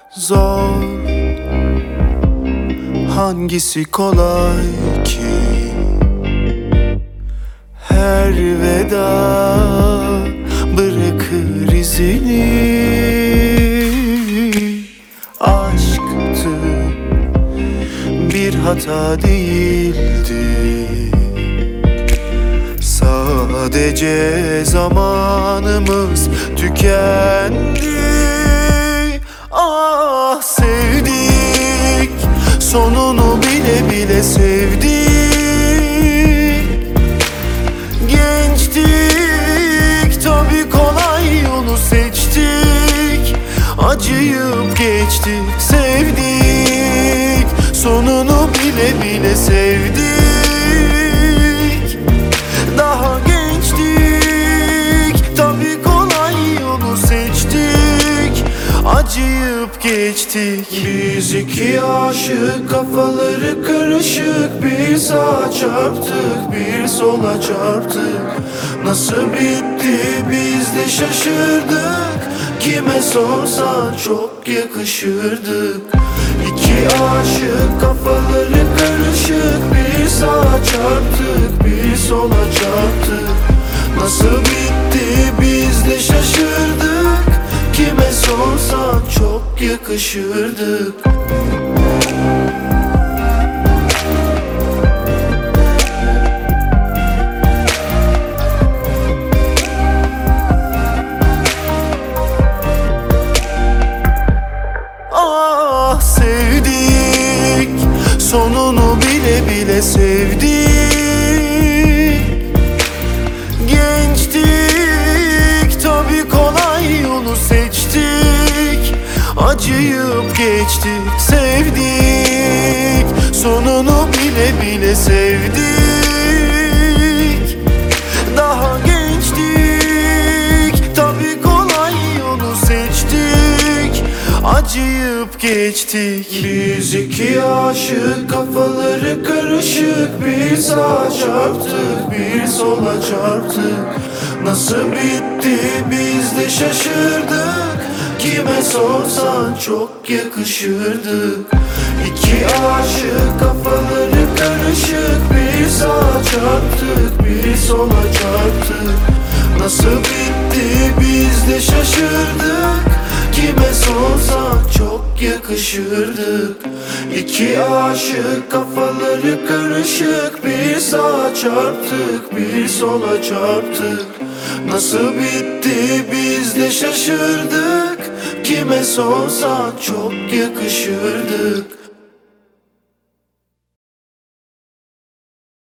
Zor, hangisi kolay ki? Her veda bırakır izini. Aşktı, bir hata değildi. Sadece zamanımız tükendi. Ah, sevdik, sonunu bile bile sevdik. Gençtik, tabii kolay yolu seçtik. Acıyıp geçtik, sevdik, sonunu bile bile sevdik. Daha gençtik, tabii kolay yolu seçtik. Acıyıp geçtik. Biz iki aşık, kafaları karışık. Bir sağa çarptık, bir sola çarptık. Nasıl bitti biz de şaşırdık. Kime sorsan çok yakışırdık. İki aşık, kafaları karışık. Bir sağa çarptık, bir sola çarptık. Nasıl bitti biz de şaşırdık. Kime sorsan çok yakışırdık. Ah, sevdik, sonunu bile bile sevdik. Gençtik, tabii kolay yolu seçtik. Acıyıp geçtik, sevdik, sonunu bile bile sevdik. Daha gençtik, tabii kolay yolu seçtik. Acıyıp geçtik. Biz iki aşık, kafaları karışık. Bir sağa çarptık, bir sola çarptık. Nasıl bitti biz de şaşırdık. Kime sorsan çok yakışırdık. İki aşık, kafaları karışık. Bir sağa çarptık, bir sola çarptık. Nasıl bitti biz de şaşırdık. Kime sorsan çok yakışırdık. İki aşık, kafaları karışık. Bir sağa çarptık, bir sola çarptık. Nasıl bitti biz de şaşırdık. Kime sorsan çok yakışırdık.